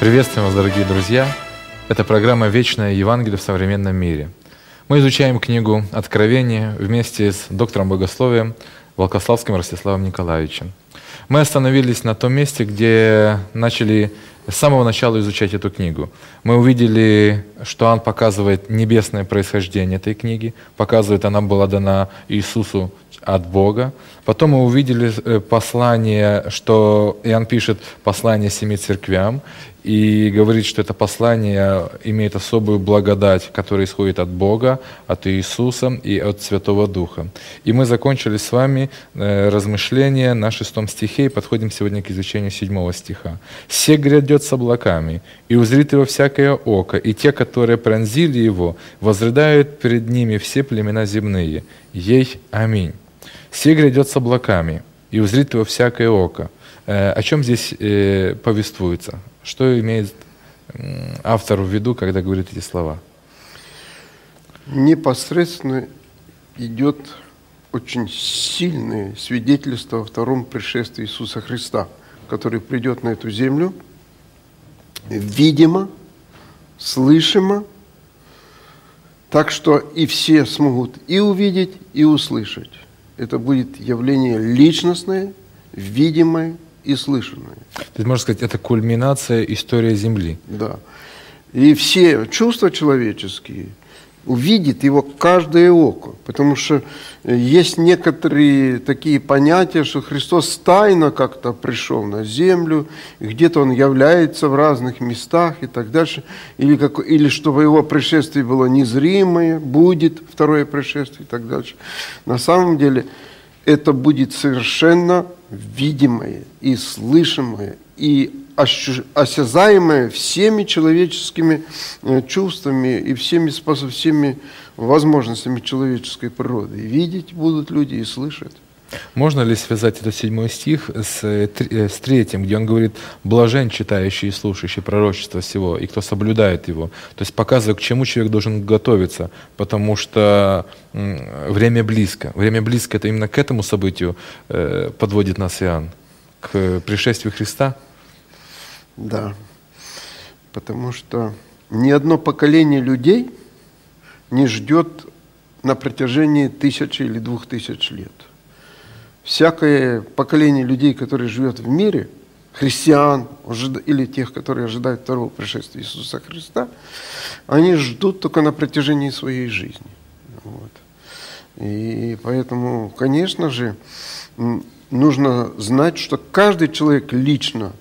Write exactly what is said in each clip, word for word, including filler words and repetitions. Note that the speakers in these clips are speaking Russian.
Приветствуем вас, дорогие друзья! Это программа «Вечное Евангелие в современном мире». Мы изучаем книгу «Откровение» вместе с доктором богословия Волкославским Ростиславом Николаевичем. Мы остановились на том месте, где начали с самого начала изучать эту книгу. Мы увидели, что он показывает небесное происхождение этой книги, показывает, она была дана Иисусу от Бога. Потом мы увидели послание, что Иоанн пишет послание семи церквям, и говорит, что это послание имеет особую благодать, которая исходит от Бога, от Иисуса и от Святого Духа. И мы закончили с вами размышления на шестом стихе и подходим сегодня к изучению седьмого стиха. «Се грядет с облаками, и узрит его всякое око, и те, которые пронзили его, возрыдают перед ними все племена земные. Ей аминь. Се грядет с облаками, и узрит его всякое око». О чем здесь повествуется? Что имеет автор в виду, когда говорит эти слова? Непосредственно идет очень сильное свидетельство о втором пришествии Иисуса Христа, который придет на эту землю, видимо, слышимо, так что и все смогут и увидеть, и услышать. Это будет явление личностное, видимое и слышанное. То есть, можно сказать, это кульминация истории Земли. Да. И все чувства человеческие увидит его каждое око. Потому что есть некоторые такие понятия, что Христос тайно как-то пришел на землю, где-то Он является в разных местах и так дальше. Или, как, или чтобы Его пришествие было незримое, будет второе пришествие и так дальше. На самом деле это будет совершенно видимое и слышимое, и осязаемое всеми человеческими чувствами и всеми способами, всеми возможностями человеческой природы. И видеть будут люди, и слышать. Можно ли связать этот седьмой стих с, с третьим, где он говорит: «Блажен читающий и слушающий пророчество сего, и кто соблюдает его». То есть показывая, к чему человек должен готовиться, потому что время близко. Время близко — это именно к этому событию подводит нас Иоанн, к пришествию Христа. Да, потому что ни одно поколение людей не ждет на протяжении тысячи или двух тысяч лет. Всякое поколение людей, которые живет в мире, христиан или тех, которые ожидают второго пришествия Иисуса Христа, они ждут только на протяжении своей жизни. Вот. И поэтому, конечно же, нужно знать, что каждый человек лично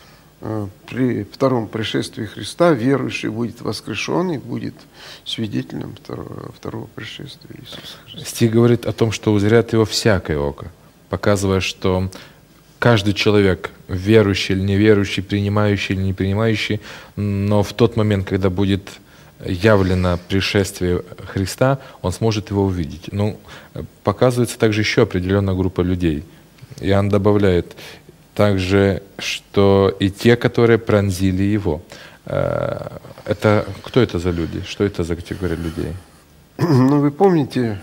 при втором пришествии Христа, верующий, будет воскрешен и будет свидетелем второго, второго пришествия Иисуса Христа. Стих говорит о том, что узрят его всякое око, показывая, что каждый человек, верующий или неверующий, принимающий или не принимающий, но в тот момент, когда будет явлено пришествие Христа, он сможет его увидеть. Ну, показывается также еще определенная группа людей. Иоанн добавляет также, что и те, которые пронзили его. Это, кто это за люди? Что это за категория людей? Ну, вы помните,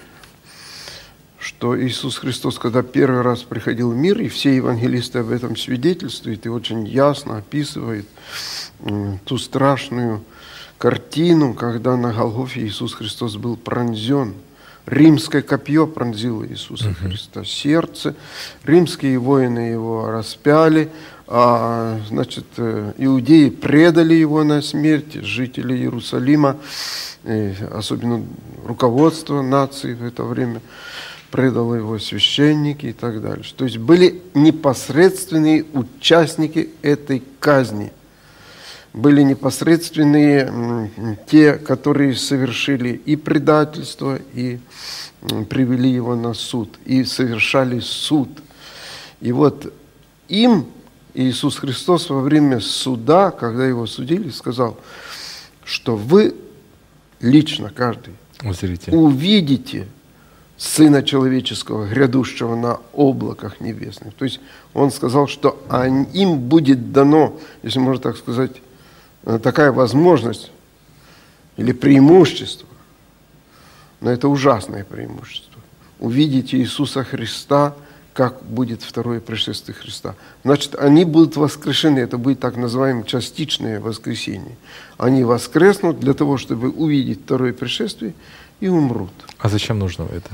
что Иисус Христос, когда первый раз приходил в мир, и все евангелисты об этом свидетельствуют, и очень ясно описывают ту страшную картину, когда на Голгофе Иисус Христос был пронзен. Римское копье пронзило Иисуса uh-huh. Христа, сердце. Римские воины его распяли, а, значит, иудеи предали его на смерть, жители Иерусалима, особенно руководство нации в это время, предало его, священники и так дальше. То есть были непосредственные участники этой казни. Были непосредственные те, которые совершили и предательство, и привели его на суд, и совершали суд. И вот им Иисус Христос во время суда, когда его судили, сказал, что вы лично, каждый, Узрите. увидите Сына Человеческого, грядущего на облаках небесных. То есть Он сказал, что им будет дано, если можно так сказать, такая возможность или преимущество, но это ужасное преимущество, увидеть Иисуса Христа как будет второе пришествие Христа. Значит, они будут воскрешены, это будет так называемое частичное воскресение. Они воскреснут для того, чтобы увидеть второе пришествие, и умрут. А зачем нужно это?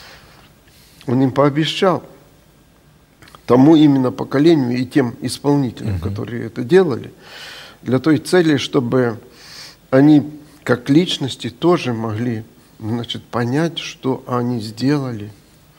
Он им пообещал, тому именно поколению и тем исполнителям, угу. которые это делали, для той цели, чтобы они, как личности, тоже могли, значит, понять, что они сделали.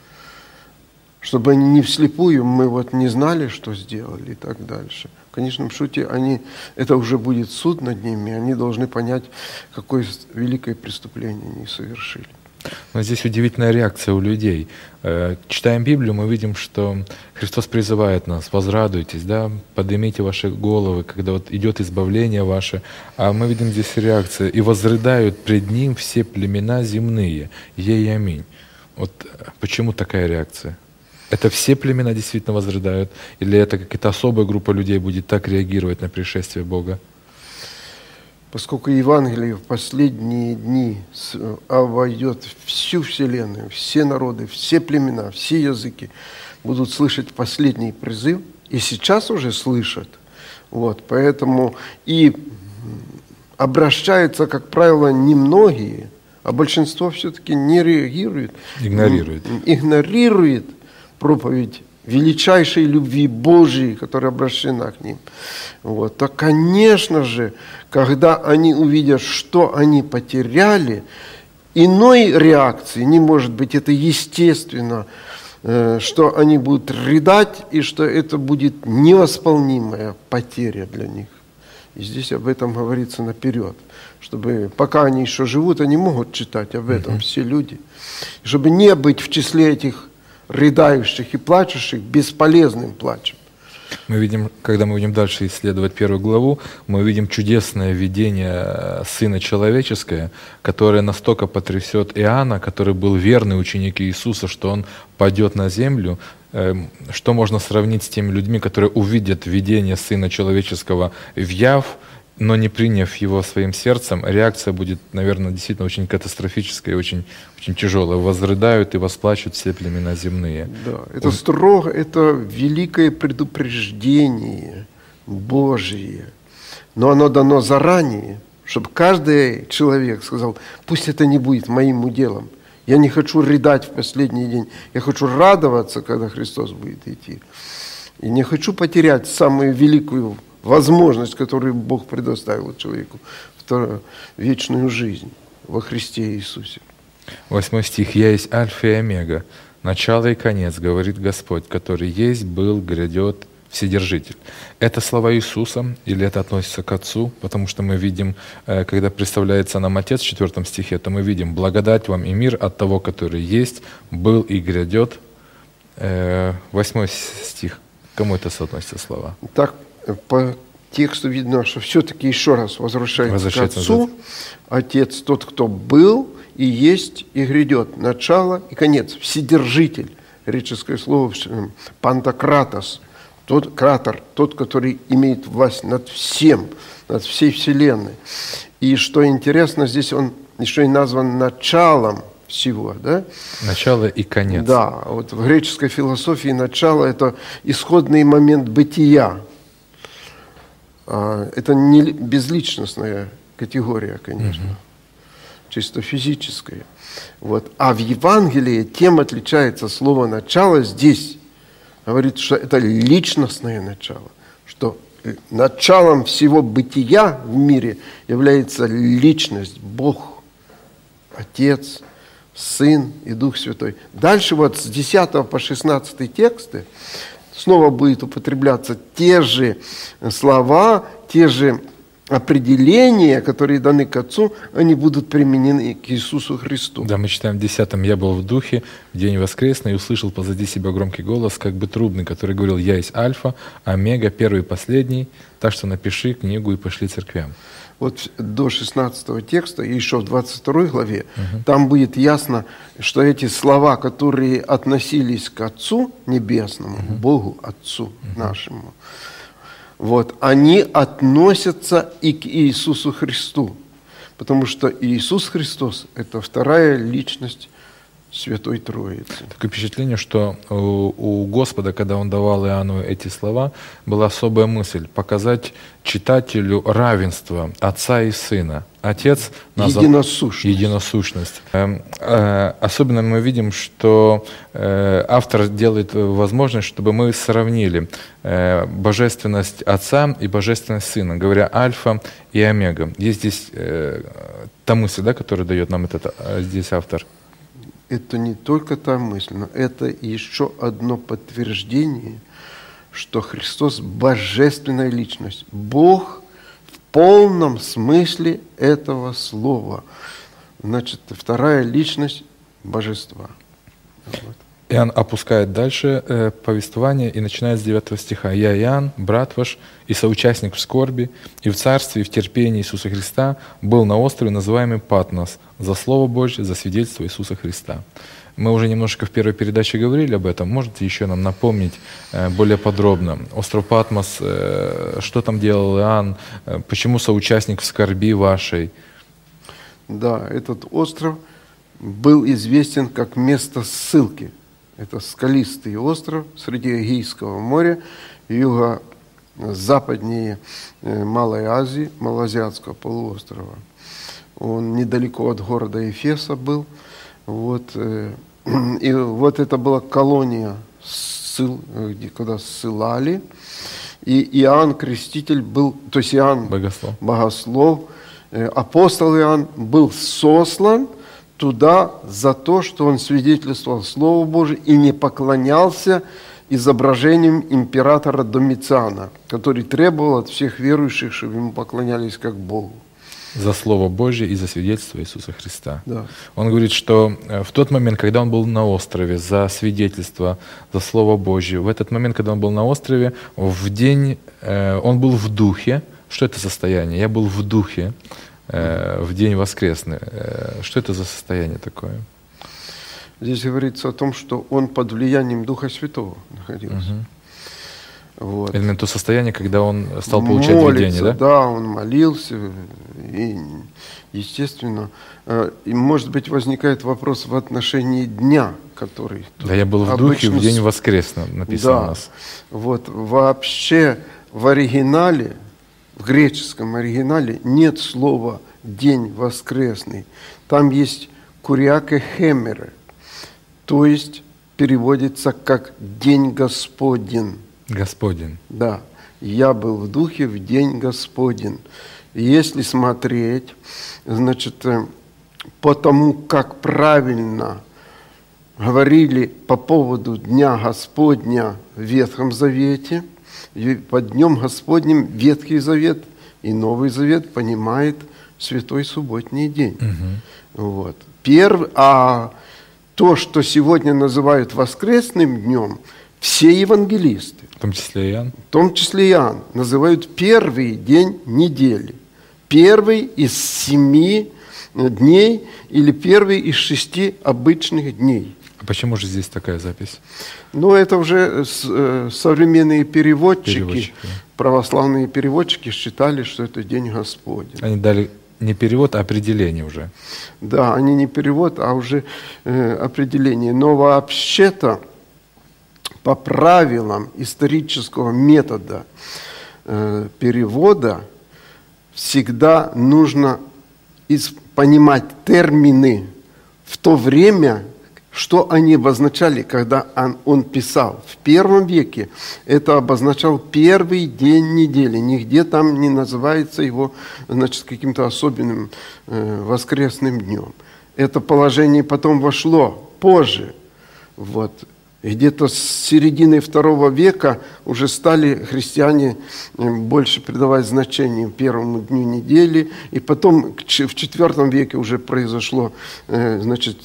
Чтобы они не вслепую, мы вот не знали, что сделали и так дальше. В конечном счете, они, это уже будет суд над ними, они должны понять, какое великое преступление они совершили. Но здесь удивительная реакция у людей. Читаем Библию, мы видим, что Христос призывает нас: возрадуйтесь, да, поднимите ваши головы, когда вот идет избавление ваше. А мы видим здесь реакцию: и возрыдают пред Ним все племена земные. Ей аминь. Вот почему такая реакция? Это все племена действительно возрыдают? Или это какая-то особая группа людей будет так реагировать на пришествие Бога? Поскольку Евангелие в последние дни обойдет всю вселенную, все народы, все племена, все языки будут слышать последний призыв, и сейчас уже слышат. Вот, поэтому и обращаются, как правило, немногие, а большинство все-таки не реагирует. Игнорирует. Игнорирует проповедь величайшей любви Божьей, которая обращена к ним. Вот. То, конечно же, когда они увидят, что они потеряли, иной реакции не может быть. Это естественно, что они будут рыдать, и что это будет невосполнимая потеря для них. И здесь об этом говорится наперед, чтобы пока они еще живут, они могут читать об этом, mm-hmm. все люди. Чтобы не быть в числе этих рыдающих и плачущих бесполезным плачем. Мы видим, когда мы будем дальше исследовать первую главу, мы видим чудесное видение Сына Человеческое, которое настолько потрясет Иоанна, который был верный ученик Иисуса, что он падет на землю. Что можно сравнить с теми людьми, которые увидят видение Сына Человеческого в яв, но не приняв его своим сердцем? Реакция будет, наверное, действительно очень катастрофическая и очень, очень тяжелая. Возрыдают и восплачут все племена земные. Да, это Он... строго, это великое предупреждение Божие. Но оно дано заранее, чтобы каждый человек сказал: пусть это не будет моим уделом. Я не хочу рыдать в последний день. Я хочу радоваться, когда Христос будет идти. И не хочу потерять самую великую возможность, которую Бог предоставил человеку, вторую, вечную жизнь во Христе Иисусе. Восьмой стих. «Я есть Альфа и Омега, начало и конец, говорит Господь, который есть, был, грядет, Вседержитель». Это слова Иисуса или это относится к Отцу? Потому что мы видим, когда представляется нам Отец в четвертом стихе, то мы видим: «Благодать вам и мир от того, который есть, был и грядет». Восьмой стих. Кому это соотносятся слова? Так, по тексту видно, что все-таки еще раз возвращается, возвращается к Отцу. Отец тот, кто был и есть и грядет. Начало и конец. Вседержитель. Греческое слово пантократос. Тот кратор, тот, который имеет власть над всем, над всей вселенной. И что интересно, здесь он еще и назван началом всего, да? Начало и конец. Да, вот в греческой философии начало – это исходный момент бытия. Это не безличностная категория, конечно, угу. чисто физическая. Вот. А в Евангелии тем отличается слово «начало» здесь. Говорит, что это личностное начало, что началом всего бытия в мире является личность, Бог, Отец, Сын и Дух Святой. Дальше вот с десятого по шестнадцатый тексты снова будет употребляться те же слова, те же определения, которые даны к Отцу, они будут применены к Иисусу Христу. Да, мы читаем в десятом: «Я был в духе в день воскресный и услышал позади себя громкий голос, как бы трубный, который говорил: я есть Альфа, Омега, первый и последний, так что напиши книгу и пошли церквям». Вот до шестнадцатого текста, и еще в двадцать второй главе, угу. там будет ясно, что эти слова, которые относились к Отцу Небесному, угу. Богу Отцу угу. нашему, вот, они относятся и к Иисусу Христу. Потому что Иисус Христос – это вторая личность Святой Троицы. Такое впечатление, что у, у Господа, когда Он давал Иоанну эти слова, была особая мысль — показать читателю равенство Отца и Сына. Отец назвал Единосущность. единосущность. Э, э, особенно мы видим, что э, автор делает возможность, чтобы мы сравнили э, божественность Отца и божественность Сына, говоря альфа и омега. Есть здесь э, та мысль, да, которую дает нам этот, здесь автор. Это не только та мысль, но это еще одно подтверждение, что Христос – божественная личность. Бог в полном смысле этого слова. Значит, вторая личность божества. Вот. Иоанн опускает дальше э, повествование и начинает с девятого стиха. «Я, Иоанн, брат ваш и соучастник в скорби, и в царстве, и в терпении Иисуса Христа, был на острове, называемый Патмос, за Слово Божье, за свидетельство Иисуса Христа». Мы уже немножко в первой передаче говорили об этом. Можете еще нам напомнить э, более подробно? Остров Патмос, э, что там делал Иоанн, э, почему соучастник в скорби вашей? Да, этот остров был известен как место ссылки. Это скалистый остров среди Эгейского моря, юго-западнее Малой Азии, Малоазиатского полуострова. Он недалеко от города Эфеса был. Вот, и вот это была колония, ссыл, где, куда ссылали. И Иоанн Креститель был, то есть Иоанн Богослов. Богослов, апостол Иоанн был сослан туда за то, что он свидетельствовал Слову Божие и не поклонялся изображениям императора Домициана, который требовал от всех верующих, чтобы ему поклонялись как Богу. За Слово Божье и за свидетельство Иисуса Христа. Да. Он говорит, что в тот момент, когда он был на острове, за свидетельство, за Слово Божье, в этот момент, когда он был на острове, в день, он был в духе. Что это состояние? Я был в духе в день воскресный. Что это за состояние такое? Здесь говорится о том, что он под влиянием Духа Святого находился. Угу. Вот. Именно то состояние, когда он стал получать Молится, видение, да? Да, он молился. И, естественно, и, может быть, возникает вопрос в отношении дня, который... Да, я был в духе в день воскресный, написано да, у нас. Вот, вообще в оригинале, в греческом оригинале нет слова «день воскресный». Там есть «куриаке хемере», то есть переводится как «день Господень». Господин. Да, я был в духе в день Господень. Если смотреть, значит, по тому, как правильно говорили по поводу Дня Господня в Ветхом Завете, под Днем Господним Ветхий Завет и Новый Завет понимает Святой Субботний день. Угу. Вот. Перв... А то, что сегодня называют воскресным днем, все евангелисты, в том числе Иоанн, в том числе Иоанн, называют первый день недели. Первый из семи дней или первый из шести обычных дней. А почему же здесь такая запись? Ну, это уже современные переводчики, переводчики, православные переводчики считали, что это День Господень. Они дали не перевод, а определение уже. Да, они не перевод, а уже э, определение. Но вообще-то по правилам исторического метода э, перевода всегда нужно из, понимать термины в то время, что они обозначали, когда он, он писал. В первом веке это обозначал первый день недели. Нигде там не называется его, значит, каким-то особенным э, воскресным днем. Это положение потом вошло позже. Вот. Где-то с середины второго века уже стали христиане больше придавать значение первому дню недели. И потом в четвертом веке уже произошло, значит,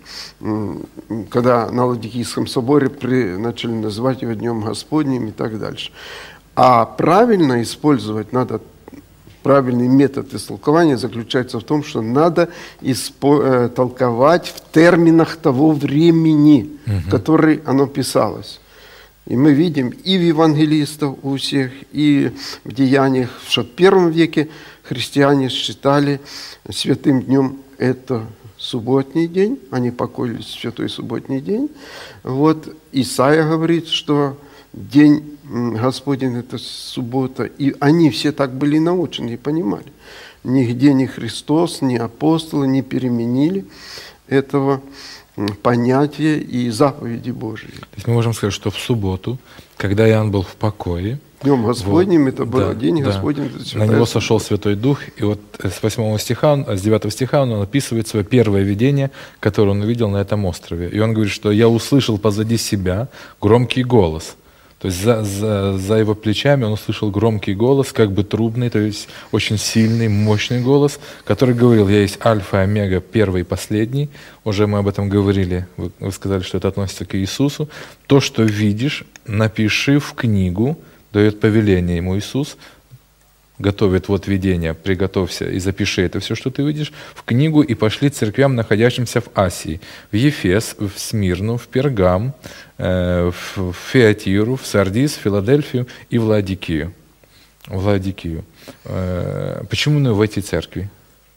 когда на Ладикийском соборе начали называть его Днем Господним и так дальше. А правильно использовать надо, правильный метод истолкования заключается в том, что надо испо- толковать в терминах того времени, угу. в который оно писалось. И мы видим и в евангелистов у всех, и в деяниях, что в первом веке христиане считали святым днем это субботний день, они покоились в святой субботний день. Вот Исаия говорит, что день Господень – это суббота, и они все так были научены и понимали. Нигде ни Христос, ни апостолы не переменили этого понятия и заповеди Божьей. То есть мы можем сказать, что в субботу, когда Иоанн был в покое, Днем Господним, вот, это был да, день да, Господень. На него сошел Святой Дух, и вот с восьмого стиха, с девятого стиха он описывает свое первое видение, которое он увидел на этом острове. И он говорит, что «я услышал позади себя громкий голос». То есть за, за, за его плечами он услышал громкий голос, как бы трубный, то есть очень сильный, мощный голос, который говорил: «Я есть Альфа и Омега, первый и последний». Уже мы об этом говорили, вы, вы сказали, что это относится к Иисусу. «То, что видишь, напиши в книгу», дает повеление ему Иисус, готовит вот видение, приготовься и запиши это все, что ты видишь, в книгу и пошли церквям, находящимся в Асии, в Ефес, в Смирну, в Пергам, э, в Фиатиру, в Сардис, в Филадельфию и в Лаодикию». В Лаодикию. Э, почему именно в эти церкви?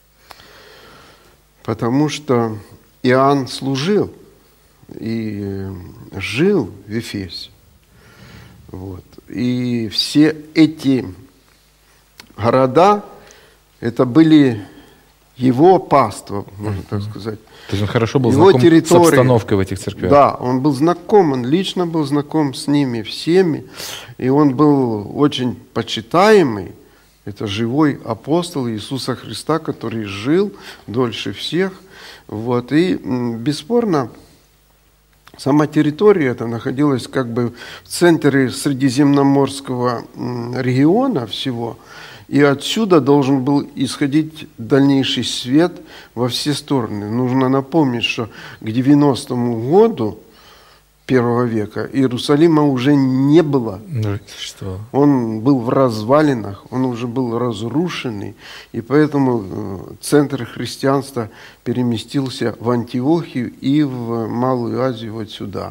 Потому что Иоанн служил и жил в Ефесе. Вот. И все эти города, это были его паства, можно так сказать. То есть он хорошо был его знаком с обстановкой в этих церквях? Да, он был знаком, он лично был знаком с ними всеми, и он был очень почитаемый. Это живой апостол Иисуса Христа, который жил дольше всех. Вот. И бесспорно, сама территория эта находилась как бы в центре Средиземноморского региона всего, и отсюда должен был исходить дальнейший свет во все стороны. Нужно напомнить, что к девяностому году первого века Иерусалима уже не было. Да, что? Он был в развалинах, он уже был разрушенный, и поэтому центр христианства переместился в Антиохию и в Малую Азию вот сюда.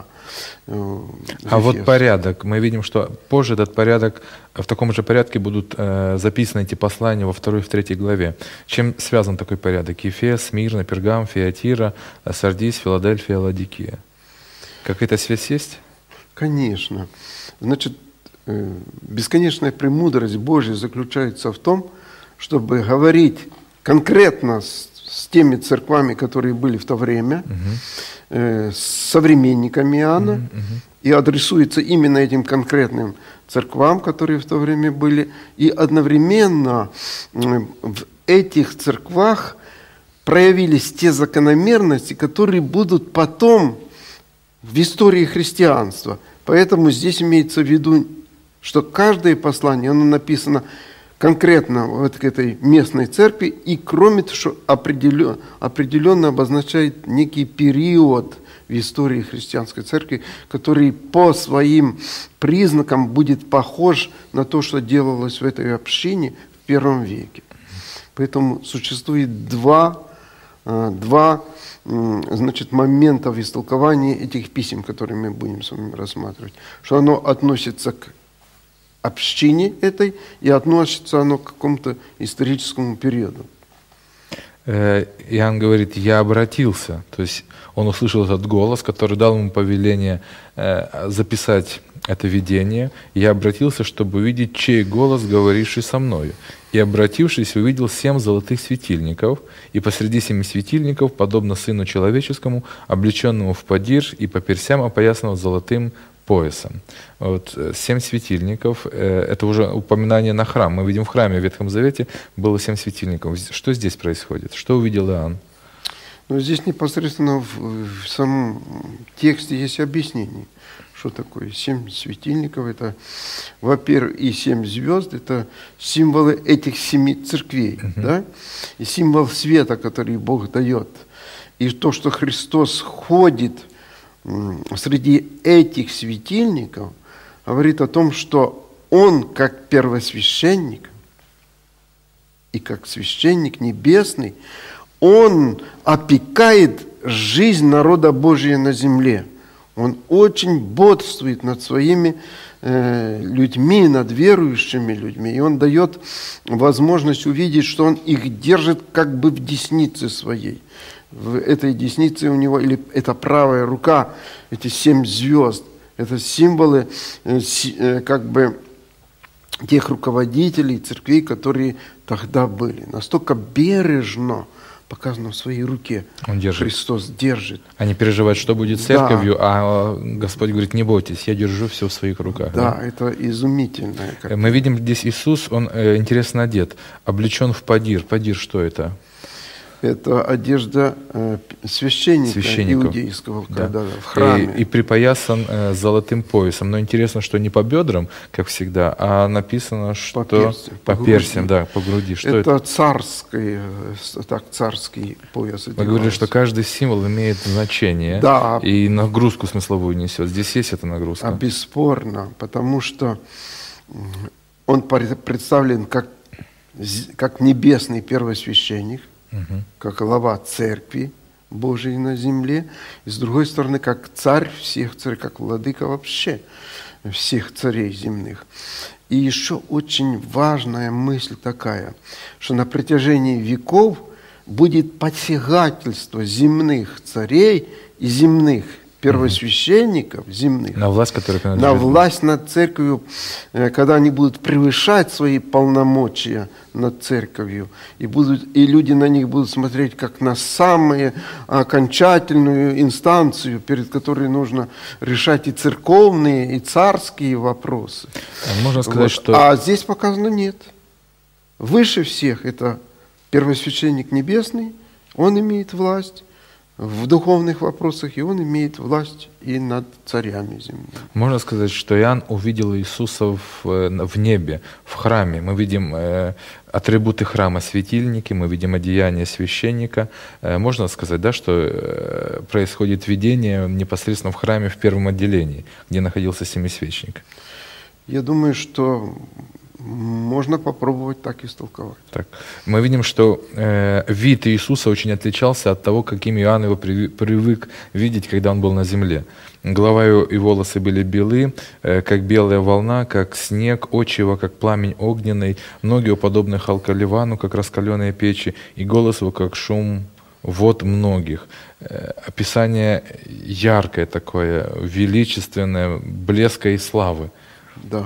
А вот порядок. Мы видим, что позже этот порядок, в таком же порядке будут э, записаны эти послания во второй и в третьей главе. Чем связан такой порядок? Ефес, Смирна, Пергам, Фиатира, Сардис, Филадельфия, Лаодикия. Какая-то связь есть? Конечно. Значит, бесконечная премудрость Божья заключается в том, чтобы говорить конкретно с, с теми церквами, которые были в то время, угу. э, с современниками Иоанна, угу, угу. и адресуется именно этим конкретным церквам, которые в то время были, и одновременно в этих церквах проявились те закономерности, которые будут потом в истории христианства. Поэтому здесь имеется в виду, что каждое послание, оно написано конкретно вот к этой местной церкви, и кроме того, что определенно, определенно обозначает некий период в истории христианской церкви, который по своим признакам будет похож на то, что делалось в этой общине в первом веке. Поэтому существует два, два значит, моментов истолкования этих писем, которые мы будем с вами рассматривать. Что оно относится к общине этой и относится оно к какому-то историческому периоду. Иоанн говорит: «Я обратился». То есть он услышал этот голос, который дал ему повеление записать это видение. «Я обратился, чтобы увидеть, чей голос, говоривший со мною. И, обратившись, увидел семь золотых светильников, и посреди семи светильников, подобно Сыну Человеческому, облеченному в подир и по персям опоясанного золотым поясом». Вот, семь светильников — это уже упоминание на храм. Мы видим, в храме в Ветхом Завете было семь светильников. Что здесь происходит? Что увидел Иоанн? Ну, здесь непосредственно в, в самом тексте есть объяснение, что такое семь светильников. Это, во-первых, и семь звезд, это символы этих семи церквей, uh-huh. да? И символ света, который Бог дает. И то, что Христос ходит среди этих светильников, говорит о том, что Он, как первосвященник и как священник небесный, Он опекает жизнь народа Божия на земле. Он очень бодрствует над своими э, людьми, над верующими людьми. И Он дает возможность увидеть, что Он их держит как бы в деснице своей. в этой деснице у него, или это правая рука, эти семь звезд, это символы как бы тех руководителей церквей, которые тогда были. Настолько бережно показано в своей руке. Он держит. Христос держит. Они переживают, что будет с церковью, да. А Господь говорит, не бойтесь, я держу все в своих руках. Да, да? это изумительно. Мы видим здесь Иисус, Он э, интересно одет, облечен в падир. Падир, что это? Это одежда э, священника Священников. Иудейского, Да. когда в храме. И, и припоясан э, золотым поясом. Но интересно, что не по бедрам, как всегда, а написано, что по персям, по, по персям, груди. да, по груди. Что это, это? Царский, так, царский пояс. Мы говорили, что каждый символ имеет значение, да, и нагрузку смысловую несет. Здесь есть эта нагрузка. А бесспорно, потому что он представлен как, как небесный первосвященник, угу. как глава церкви Божией на земле, и с другой стороны, как царь всех царей, как владыка вообще всех царей земных. И еще очень важная мысль такая, что на протяжении веков будет посягательство земных царей и земных первосвященников земных, на власть, которая на власть над церковью, когда они будут превышать свои полномочия над церковью, и, будут, и люди на них будут смотреть как на самую окончательную инстанцию, перед которой нужно решать и церковные, и царские вопросы. Можно сказать, вот. что... А здесь показано нет. Выше всех это первосвященник небесный, он имеет власть в духовных вопросах, и он имеет власть и над царями земными. Можно сказать, что Иоанн увидел Иисуса в, в небе, в храме. Мы видим э, атрибуты храма, светильники, мы видим одеяние священника. Э, можно сказать, да, что э, происходит видение непосредственно в храме в первом отделении, где находился семисвечник. Я думаю, что можно попробовать так истолковать. Так. Мы видим, что э, вид Иисуса очень отличался от того, каким Иоанн его при, привык видеть, когда он был на земле. Голова его и волосы были белы, э, как белая волна, как снег, очи его, как пламень огненный, ноги его подобны халкаливану, как раскаленные печи, и голос его, как шум вод многих. Э, описание яркое такое, величественное, блеска и славы. Да.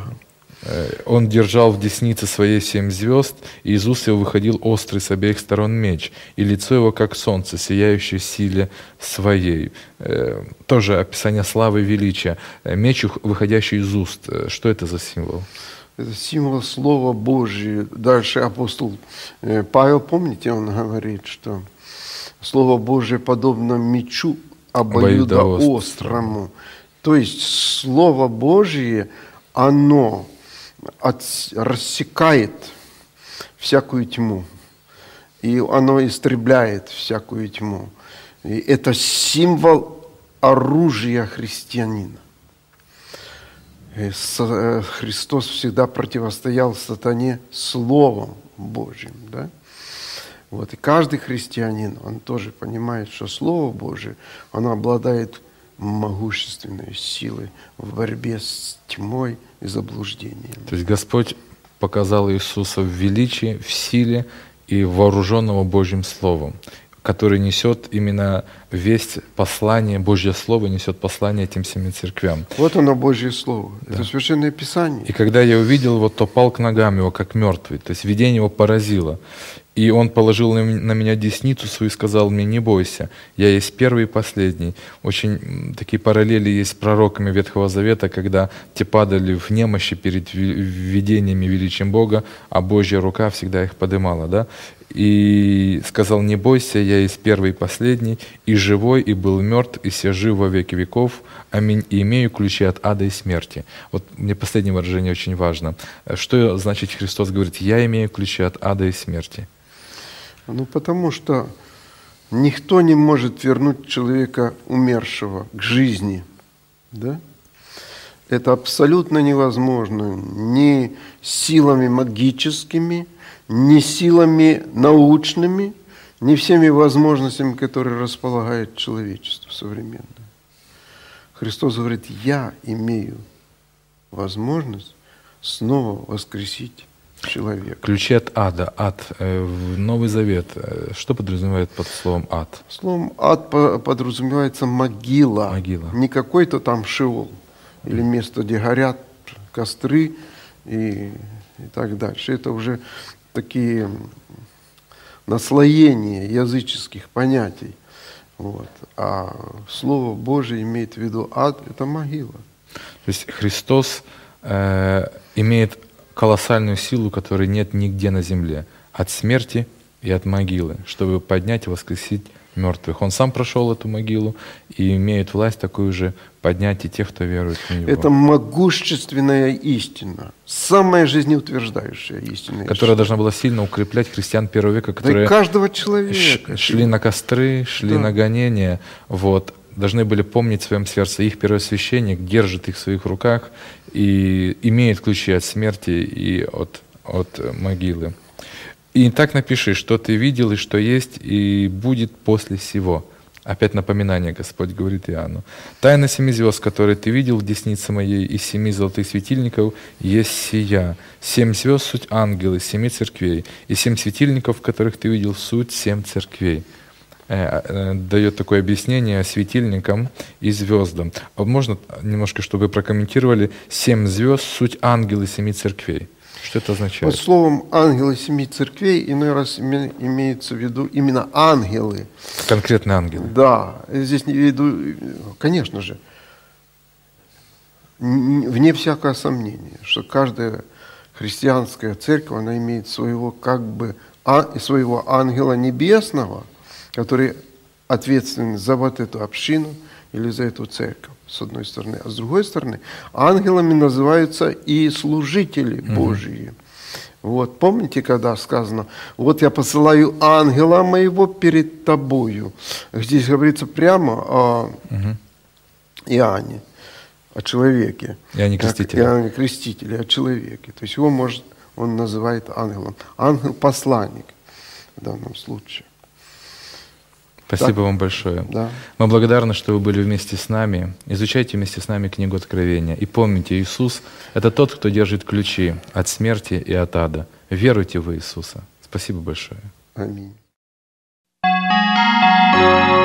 Он держал в деснице своей семь звезд, и из уст его выходил острый с обеих сторон меч, и лицо его, как солнце, сияющее силе своей. Тоже описание славы и величия. Меч, выходящий из уст. Что это за символ? Это символ Слова Божьего. Дальше апостол Павел, помните, он говорит, что Слово Божие подобно мечу обоюдоострому. То есть Слово Божие, оно От, рассекает всякую тьму, и оно истребляет всякую тьму. И это символ оружия христианина. И Христос всегда противостоял сатане Словом Божьим. Да? Вот. И каждый христианин, он тоже понимает, что Слово Божие, оно обладает могущественной силой в борьбе с тьмой и заблуждением. То есть Господь показал Иисуса в величии, в силе и вооруженного Божьим Словом, который несет именно весть, послание, Божье Слово несет послание этим семи церквям. Вот оно, Божье Слово. Да. Это Священное Писание. И когда я увидел его, то пал к ногам его, как мертвый. То есть видение его поразило. И он положил на меня десницу свою и сказал мне: не бойся, я есть первый и последний. Очень такие параллели есть с пророками Ветхого Завета, когда те падали в немощи перед видениями величием Бога, а Божья рука всегда их поднимала. Да? И сказал: не бойся, я есть первый и последний, и живой, и был мертв, и се жив во веки веков. Аминь. И имею ключи от ада и смерти. Вот мне последнее выражение очень важно. Что значит Христос говорит: я имею ключи от ада и смерти? Ну, потому что никто не может вернуть человека умершего к жизни. Да? Это абсолютно невозможно ни силами магическими, ни силами научными, ни всеми возможностями, которые располагает человечество современное. Христос говорит: я имею возможность снова воскресить человека. Ключи от ада, ад, э, в Новый Завет. э, Что подразумевает под словом ад? Словом ад по- подразумевается могила. Могила. Не какой-то там шеол или место, где горят костры и, и так дальше. Это уже такие наслоения языческих понятий. Вот. А Слово Божие имеет в виду ад – это могила. То есть Христос э, имеет колоссальную силу, которой нет нигде на земле, от смерти и от могилы, чтобы поднять и воскресить мертвых. Он сам прошел эту могилу и имеет власть такую же поднять и тех, кто верует в Него. Это могущественная истина, самая жизнеутверждающая истина. Которая должна была сильно укреплять христиан первого века, Да и которые каждого ш- человека. шли на костры, шли Да. на гонения, вот, должны были помнить в своем сердце, их первосвященник держит их в своих руках и имеет ключи от смерти и от, от э, могилы. И так напиши, что ты видел и что есть, и будет после сего. Опять напоминание, Господь говорит Иоанну. Тайна семи звезд, которые ты видел в деснице моей, и семи золотых светильников, есть сия. Семь звезд — суть ангелы, семи церквей, и семь светильников, которых ты видел, суть семь церквей. Э, э, Дает такое объяснение светильникам и звездам. А можно немножко, чтобы вы прокомментировали, семь звезд — суть ангелы семи церквей. Что это означает? Под словом «ангелы семи церквей» иной раз име- имеется в виду именно ангелы. Конкретные ангелы. Да, здесь не в виду, конечно же, н- вне всякого сомнения, что каждая христианская церковь, она имеет своего как бы а- своего ангела небесного, который ответственен за вот эту общину или за эту церковь, с одной стороны. А с другой стороны, ангелами называются и служители Божьи. Вот, помните, когда сказано, вот я посылаю ангела моего перед тобою. Здесь говорится прямо о Иоанне, о человеке. Иоанне Как Крестителе. Иоанне Крестителе, о человеке. То есть его может, он называет ангелом. Ангел-посланник в данном случае. Спасибо Так. вам большое. Да. Мы благодарны, что вы были вместе с нами. Изучайте вместе с нами книгу Откровения. И помните, Иисус — это тот, кто держит ключи от смерти и от ада. Веруйте в Иисуса. Спасибо большое. Аминь.